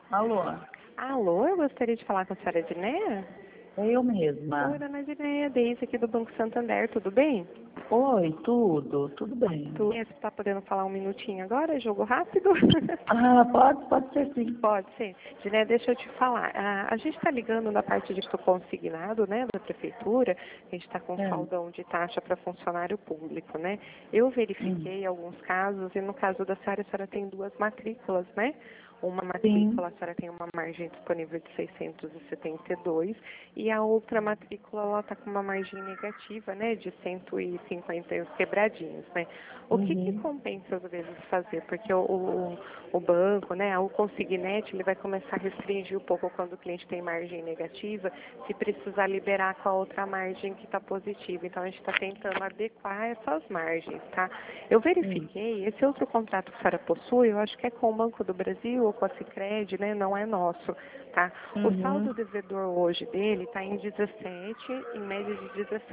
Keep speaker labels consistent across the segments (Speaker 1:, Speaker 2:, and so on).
Speaker 1: Alô,
Speaker 2: Alô, eu gostaria de falar com a senhora Edneia.
Speaker 1: é eu mesma.
Speaker 2: Oi, dona Edneia, Deise aqui do Banco Santander, tudo bem?
Speaker 1: Oi, tudo bem.
Speaker 2: Você está podendo falar um minutinho agora? Jogo rápido?
Speaker 1: Ah, pode ser sim.
Speaker 2: Pode ser. Edneia, deixa eu te falar. A gente está ligando na parte de custo consignado, né, da prefeitura. A gente está com
Speaker 1: É.
Speaker 2: saldão de taxa para funcionário público, né? Eu
Speaker 1: Hum.
Speaker 2: verifiquei alguns casos e no caso da senhora tem duas matrículas, né? Uma
Speaker 1: Sim.
Speaker 2: matrícula, a senhora tem uma margem disponível de 672 e a outra matrícula, ela está com uma margem negativa, né, de 150 e uns quebradinhos, né? O que
Speaker 1: Uhum.
Speaker 2: compensa às vezes fazer? Porque o banco, né, o consignete, ele vai começar a restringir um pouco quando o cliente tem margem negativa, se precisar liberar com a outra margem que está positiva. Então, a gente está tentando adequar essas margens, tá? Eu
Speaker 1: Hum.
Speaker 2: verifiquei, esse outro contrato que a senhora possui, eu acho que é com o Banco do Brasil ou com a Sicredi, né, não é nosso, tá? O saldo
Speaker 1: Uhum.
Speaker 2: devedor hoje dele está em 17, em média de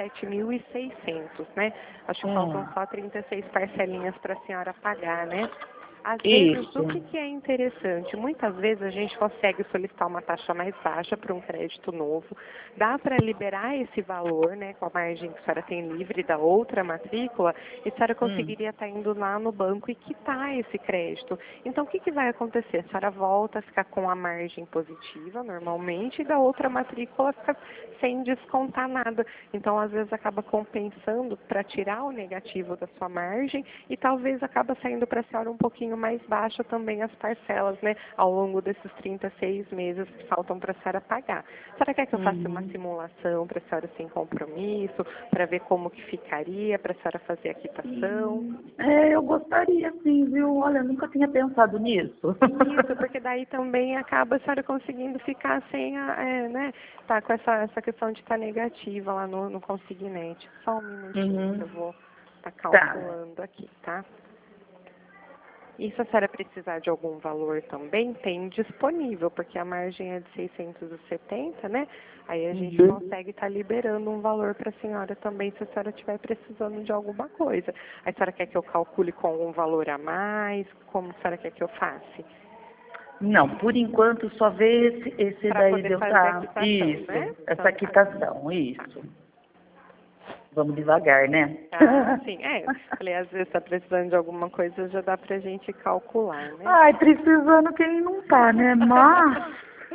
Speaker 2: 17.600, né? Acho que faltam
Speaker 1: É.
Speaker 2: só 36 parcelinhas para a senhora pagar, né? Às vezes,
Speaker 1: Isso.
Speaker 2: o que é interessante? Muitas vezes a gente consegue solicitar uma taxa mais baixa para um crédito novo, dá para liberar esse valor, né, com a margem que a senhora tem livre da outra matrícula, e a senhora
Speaker 1: Hum.
Speaker 2: conseguiria estar indo lá no banco e quitar esse crédito. Então, o que vai acontecer? A senhora volta a ficar com a margem positiva, normalmente, e da outra matrícula fica sem descontar nada. Então, às vezes, acaba compensando para tirar o negativo da sua margem e talvez acaba saindo para a senhora um pouquinho mais baixa também as parcelas, né, ao longo desses 36 meses que faltam para a senhora pagar. A senhora quer que eu faça uma
Speaker 1: Uhum.
Speaker 2: simulação para a senhora sem compromisso, para ver como que ficaria, para a senhora fazer a quitação?
Speaker 1: Eu gostaria sim, viu? Olha, eu nunca tinha pensado nisso.
Speaker 2: Isso, porque daí também acaba a senhora conseguindo ficar sem né, tá com essa questão de estar negativa lá no consignete. Só um minutinho que eu
Speaker 1: Uhum.
Speaker 2: vou estar
Speaker 1: Tá.
Speaker 2: calculando aqui, tá? E se a senhora precisar de algum valor também, tem disponível, porque a margem é de 670, né? Aí a gente
Speaker 1: Uhum.
Speaker 2: consegue estar liberando um valor para a senhora também, se a senhora estiver precisando de alguma coisa. A senhora quer que eu calcule com algum valor a mais? Como a senhora quer que eu faça?
Speaker 1: Não, por enquanto só vê esse
Speaker 2: Para
Speaker 1: daí
Speaker 2: poder
Speaker 1: de eu
Speaker 2: fazer a
Speaker 1: tá.
Speaker 2: quitação, né?
Speaker 1: Isso, essa
Speaker 2: Então tá.
Speaker 1: quitação,
Speaker 2: Tá.
Speaker 1: isso. Vamos devagar, né?
Speaker 2: Ah, sim, é. Falei, às vezes está precisando de alguma coisa, já dá pra gente calcular, né?
Speaker 1: Ai, precisando quem não tá, né? Mas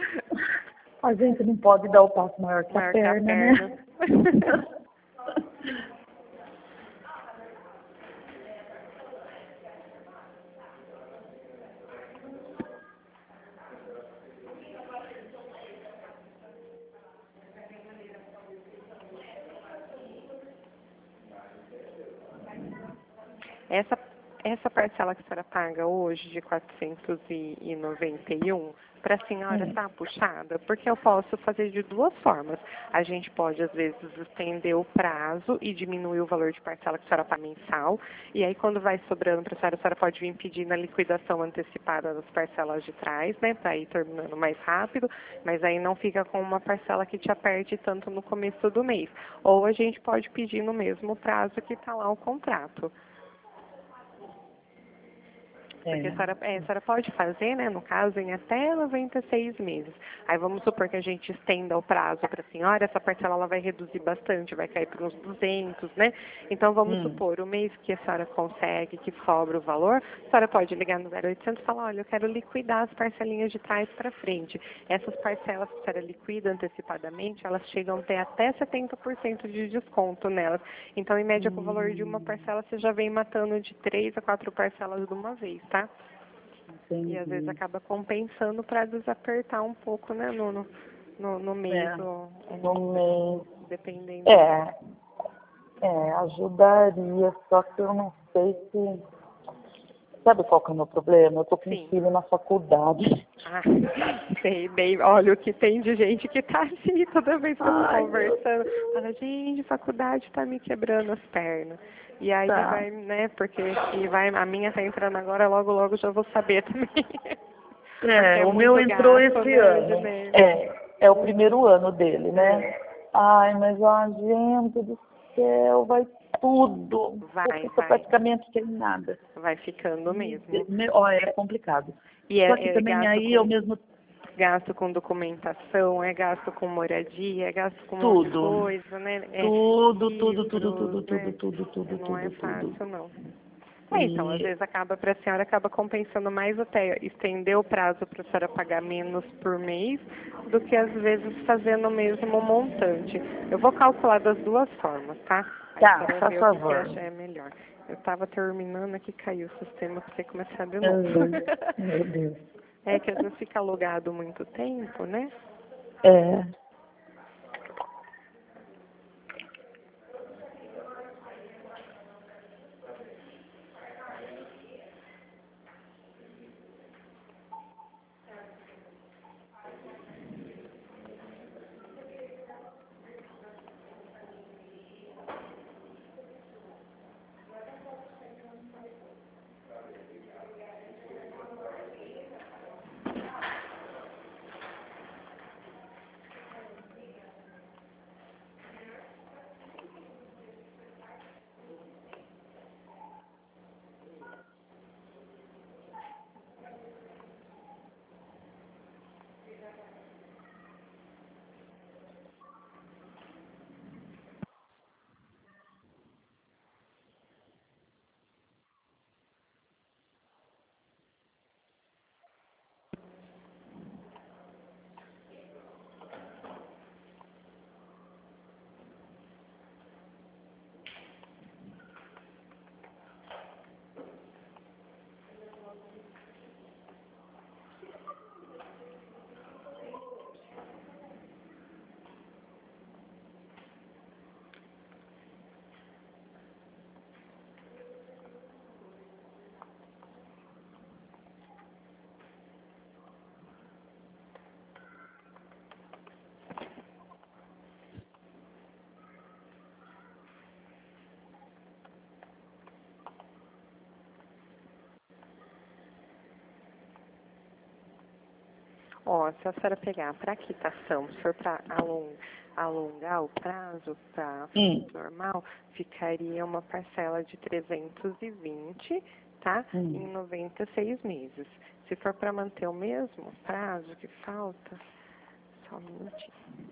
Speaker 1: a gente não pode dar o passo maior que a
Speaker 2: Maior que a
Speaker 1: perna, né?
Speaker 2: perna. Essa, essa parcela que a senhora paga hoje de 491, para a senhora
Speaker 1: Hum.
Speaker 2: está puxada? Porque eu posso fazer de duas formas. A gente pode, às vezes, estender o prazo e diminuir o valor de parcela que a senhora paga mensal. E aí, quando vai sobrando para a senhora pode vir pedindo a liquidação antecipada das parcelas de trás, né? Para ir terminando mais rápido. Mas aí não fica com uma parcela que te aperte tanto no começo do mês. Ou a gente pode pedir no mesmo prazo que está lá o contrato. Porque
Speaker 1: É.
Speaker 2: a senhora pode fazer, né, no caso, em até 96 meses. Aí vamos supor que a gente estenda o prazo para a senhora, essa parcela ela vai reduzir bastante, vai cair para uns 200, né? Então vamos
Speaker 1: Hum.
Speaker 2: supor, o mês que a senhora consegue, que sobra o valor, a senhora pode ligar no 0800 e falar, olha, eu quero liquidar as parcelinhas de trás para frente. Essas parcelas que a senhora liquida antecipadamente, elas chegam a ter até 70% de desconto nelas. Então, em média, com o valor de uma
Speaker 1: Hum.
Speaker 2: parcela, você já vem matando de 3 a 4 parcelas de uma vez, tá? E às vezes
Speaker 1: Entendi.
Speaker 2: acaba compensando para desapertar um pouco, né, no mês,
Speaker 1: É. No
Speaker 2: ou
Speaker 1: mês.
Speaker 2: dependendo.
Speaker 1: É, ajudaria, só que eu não sei se. Sabe qual que é o meu problema? Eu tô com um
Speaker 2: Sim.
Speaker 1: filho na faculdade.
Speaker 2: Ah, sei bem. Olha o que tem de gente que tá assim, toda vez que eu tô
Speaker 1: Ai, meu
Speaker 2: conversando, fala,
Speaker 1: Deus.
Speaker 2: gente, faculdade tá me quebrando as pernas. E aí
Speaker 1: Tá.
Speaker 2: vai, né, porque se vai, a minha tá entrando agora, logo, logo já vou saber também. Porque
Speaker 1: É,
Speaker 2: é
Speaker 1: o meu
Speaker 2: muito
Speaker 1: entrou
Speaker 2: gasto,
Speaker 1: esse
Speaker 2: né,
Speaker 1: ano.
Speaker 2: Ednei?
Speaker 1: É o primeiro ano dele,
Speaker 2: É,
Speaker 1: né? Ai, mas a gente do céu, vai tudo. Você
Speaker 2: vai,
Speaker 1: fica
Speaker 2: vai.
Speaker 1: praticamente sem nada.
Speaker 2: Vai ficando mesmo.
Speaker 1: Ó, é complicado.
Speaker 2: E
Speaker 1: Só que
Speaker 2: é
Speaker 1: também
Speaker 2: gasto
Speaker 1: aí, ao
Speaker 2: com.
Speaker 1: mesmo
Speaker 2: gasto com documentação, é gasto com moradia, é gasto com um monte de
Speaker 1: Tudo.
Speaker 2: coisa, né?
Speaker 1: Tudo,
Speaker 2: Livros,
Speaker 1: tudo,
Speaker 2: né?
Speaker 1: tudo,
Speaker 2: Não é
Speaker 1: tudo.
Speaker 2: fácil, não. Então, às
Speaker 1: E
Speaker 2: vezes acaba para a senhora, acaba compensando mais até estender o prazo para a senhora pagar menos por mês do que às vezes fazendo o mesmo montante. Eu vou calcular das duas formas, tá? Aí
Speaker 1: tá,
Speaker 2: a senhora
Speaker 1: faz
Speaker 2: vê o que
Speaker 1: favor.
Speaker 2: acha é melhor. Eu estava terminando aqui, caiu o sistema para você começar de novo.
Speaker 1: Uhum. Meu Deus.
Speaker 2: É que às vezes fica alugado muito tempo, né?
Speaker 1: É.
Speaker 2: Ó, se a senhora pegar para quitação, se for para alongar o prazo para normal, ficaria uma parcela de 320, tá? Em 96 meses. Se for para manter o mesmo prazo que falta, só um minutinho.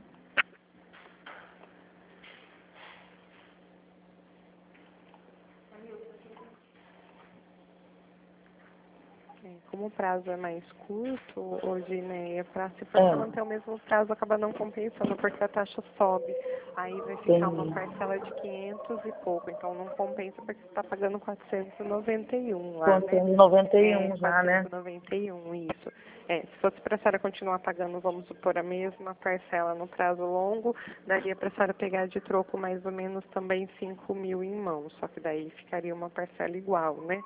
Speaker 2: Como o prazo é mais curto, hoje, né, se for para manter o mesmo prazo, acaba não compensando, porque a taxa sobe. Aí vai ficar uma parcela de 500 e pouco, então não compensa porque você está pagando 491 lá, né?
Speaker 1: 491 já, né?
Speaker 2: 491, isso. Se fosse para a senhora continuar pagando, vamos supor, a mesma parcela no prazo longo, daria para a senhora pegar de troco mais ou menos também 5.000 em mãos, só que daí ficaria uma parcela igual, né?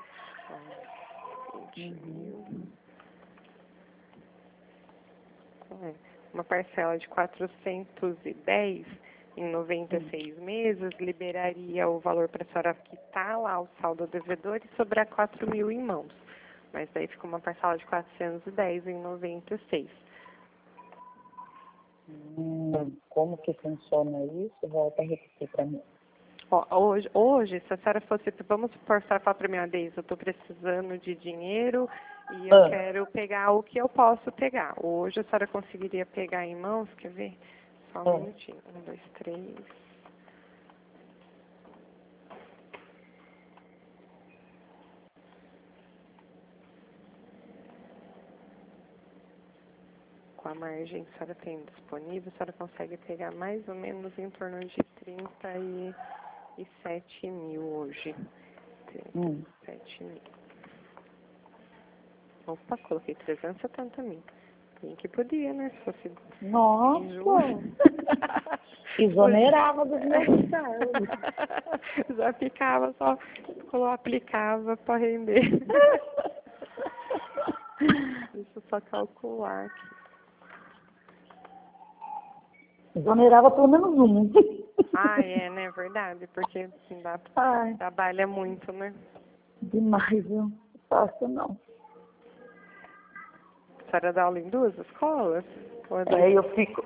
Speaker 2: 20.000. Uma parcela de 410 em 96 meses liberaria o valor para a senhora quitar lá o saldo devedor e sobrar 4.000 em mãos. Mas daí fica uma parcela de 410 em 96.
Speaker 1: Como que funciona isso? Volta a repetir para mim.
Speaker 2: Ó, hoje, se a senhora fosse, vamos supor, a senhora fala para mim, Deise, eu estou precisando de dinheiro e eu quero pegar o que eu posso pegar. Hoje a senhora conseguiria pegar em mãos, quer ver? Só um minutinho. 1, 2, 3. Com a margem que a senhora tem disponível, a senhora consegue pegar mais ou menos em torno de 37 mil hoje. 37 mil. Opa, coloquei 370 mil. Bem que podia, né? Se fosse
Speaker 1: Nossa! Exonerava dos meus cargos.
Speaker 2: Já ficava só, aplicava para render. Deixa eu só calcular aqui.
Speaker 1: Exonerava pelo menos um.
Speaker 2: Né? Verdade, porque assim, trabalha muito, né?
Speaker 1: Demais, viu? Não faço não.
Speaker 2: A senhora dá aula em duas escolas?
Speaker 1: Eu fico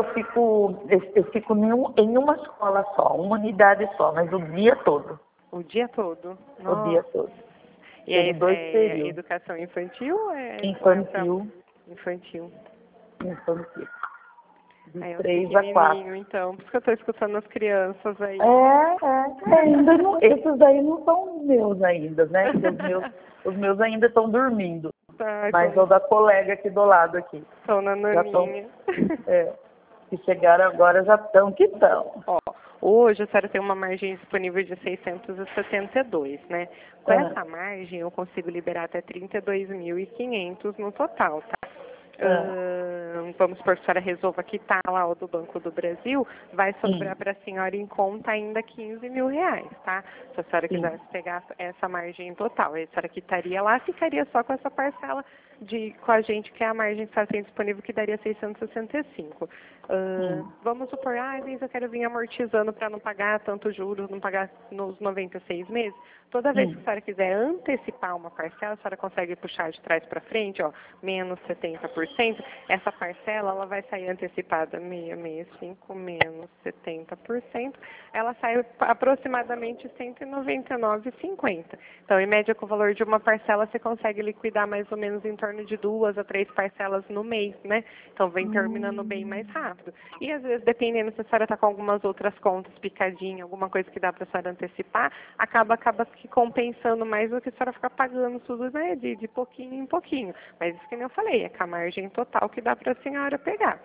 Speaker 1: em uma escola só, uma unidade só, mas o dia todo.
Speaker 2: O dia todo?
Speaker 1: O dia todo.
Speaker 2: E aí,
Speaker 1: 2 períodos.
Speaker 2: Educação infantil ou
Speaker 1: Infantil.
Speaker 2: Infantil.
Speaker 1: infantil. De
Speaker 2: Aí,
Speaker 1: 3 a 4.
Speaker 2: então, por isso que eu tô escutando as crianças aí.
Speaker 1: Ainda não, esses daí não são meus ainda, né? Os meus ainda estão dormindo.
Speaker 2: Tá,
Speaker 1: Mas
Speaker 2: então,
Speaker 1: o da colega aqui do lado aqui.
Speaker 2: estão na
Speaker 1: Já estão,
Speaker 2: naninha.
Speaker 1: que chegaram agora já estão que estão.
Speaker 2: Ó, hoje a senhora tem uma margem disponível de 672, né? Com essa margem eu consigo liberar até 32.500 no total, tá? Vamos supor que a senhora resolva quitar lá o do Banco do Brasil, vai sobrar para a senhora em conta ainda 15 mil reais, tá? Se a senhora quisesse pegar essa margem total, aí a senhora quitaria lá, ficaria só com essa parcela com a gente, que é a margem que está sendo disponível, que daria 665. Vamos supor, às vezes eu quero vir amortizando para não pagar tanto juros, não pagar nos 96 meses. Toda vez que a senhora quiser antecipar uma parcela, a senhora consegue puxar de trás para frente, ó, menos 70%. Essa parcela, ela vai sair antecipada 665 menos 70%. Ela sai aproximadamente 199,50. Então, em média, com o valor de uma parcela, você consegue liquidar mais ou menos em torno de 2 a 3 parcelas no mês, né? Então, vem terminando bem mais rápido. E, às vezes, dependendo se a senhora está com algumas outras contas picadinha, alguma coisa que dá para a senhora antecipar, acaba que compensando mais do que a senhora ficar pagando tudo, né, de pouquinho em pouquinho. Mas isso que nem eu falei, é com a margem total que dá para a senhora pegar.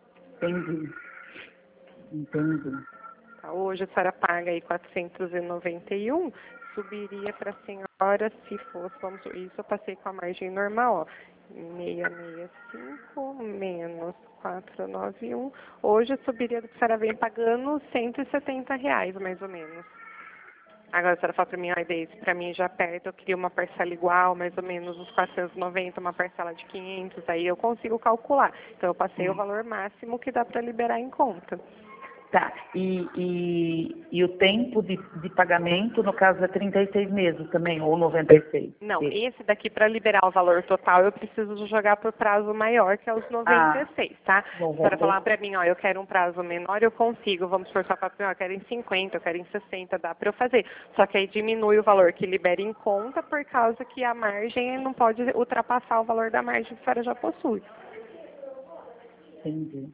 Speaker 1: Entendi.
Speaker 2: Tá, hoje a senhora paga aí 491, subiria para a senhora se fosse, isso eu passei com a margem normal, ó, 665 menos 491, hoje subiria, a senhora vem pagando R$ 170, mais ou menos. Agora a senhora fala para mim, para mim já perto, eu queria uma parcela igual, mais ou menos uns 490, uma parcela de 500, aí eu consigo calcular. Então eu passei o valor máximo que dá para liberar em conta.
Speaker 1: Tá, e o tempo de pagamento, no caso, é 36 meses também, ou 96?
Speaker 2: Não, esse daqui, para liberar o valor total, eu preciso jogar por prazo maior, que é os 96, tá? Se a senhora falar para mim, ó, eu quero um prazo menor, eu consigo, vamos supor, só para mim, ó, eu quero em 50, eu quero em 60, dá para eu fazer. Só que aí diminui o valor que libera em conta, por causa que a margem não pode ultrapassar o valor da margem que a senhora já possui.
Speaker 1: Entendi.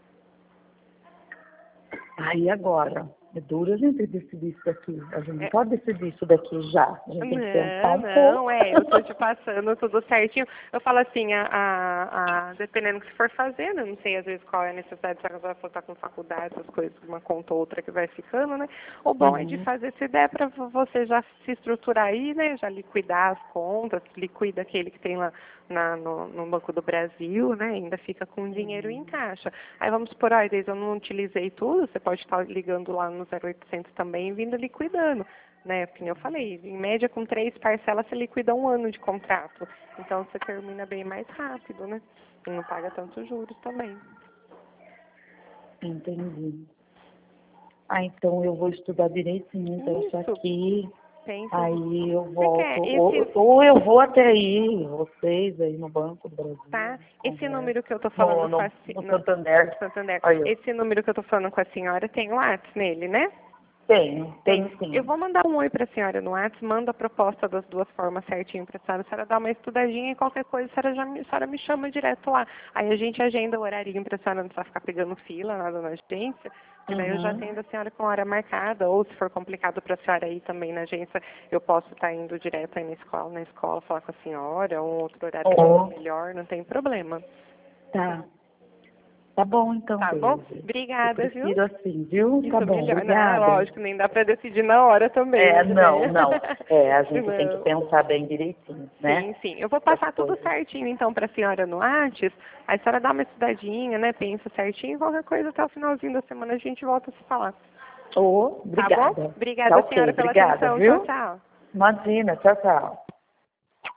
Speaker 1: Aí agora, é duro a gente decidir isso daqui. A gente não pode decidir isso daqui já. A gente tem que pensar um pouco.
Speaker 2: Eu estou te passando tudo certinho. Eu falo assim, dependendo do que você for fazer, né? Não sei às vezes qual é a necessidade, se a pessoa for estar com faculdade, essas coisas, uma conta ou outra que vai ficando, né? O bom é de fazer essa ideia para você já se estruturar aí, né? Já liquidar as contas, liquida aquele que tem lá no Banco do Brasil, né? Ainda fica com dinheiro em caixa. Aí vamos supor, eu não utilizei tudo, você pode estar ligando lá no 0800 também e vindo liquidando, né? Porque eu falei, em média com 3 parcelas você liquida 1 ano de contrato. Então você termina bem mais rápido, né? E não paga tantos juros também.
Speaker 1: Entendi. Então eu vou estudar direitinho isso aqui. Aí eu volto. Ou eu vou até aí, vocês aí no Banco do Brasil.
Speaker 2: Tá? Esse número que eu tô falando
Speaker 1: no Santander.
Speaker 2: Esse número que eu tô falando com a senhora tem o WhatsApp nele, né?
Speaker 1: Tem sim.
Speaker 2: Eu vou mandar um oi para a senhora no WhatsApp, manda a proposta das duas formas certinho para a senhora dá uma estudadinha e qualquer coisa a senhora me chama direto lá. Aí a gente agenda o horarinho para a senhora não precisar ficar pegando fila nada na agência, e daí eu já atendo a senhora com hora marcada, ou se for complicado para a senhora ir também na agência, eu posso estar indo direto aí na escola falar com a senhora, ou um outro horário melhor, não tem problema.
Speaker 1: Tá bom, então.
Speaker 2: Tá bom? Obrigada, viu?
Speaker 1: Eu prefiro assim, viu?
Speaker 2: Isso
Speaker 1: tá bom,
Speaker 2: melhor.
Speaker 1: obrigada.
Speaker 2: Não, lógico, nem dá pra decidir na hora também.
Speaker 1: Não. A gente tem que pensar bem direitinho, né?
Speaker 2: Sim. Eu vou passar tudo certinho, então, pra senhora no WhatsApp. Aí a senhora dá uma estudadinha, né? Pensa certinho. Qualquer coisa, até o finalzinho da semana a gente volta a se falar.
Speaker 1: Obrigada.
Speaker 2: Tá bom? Obrigada, senhora, pela atenção.
Speaker 1: Viu?
Speaker 2: Tchau.
Speaker 1: Imagina, tchau.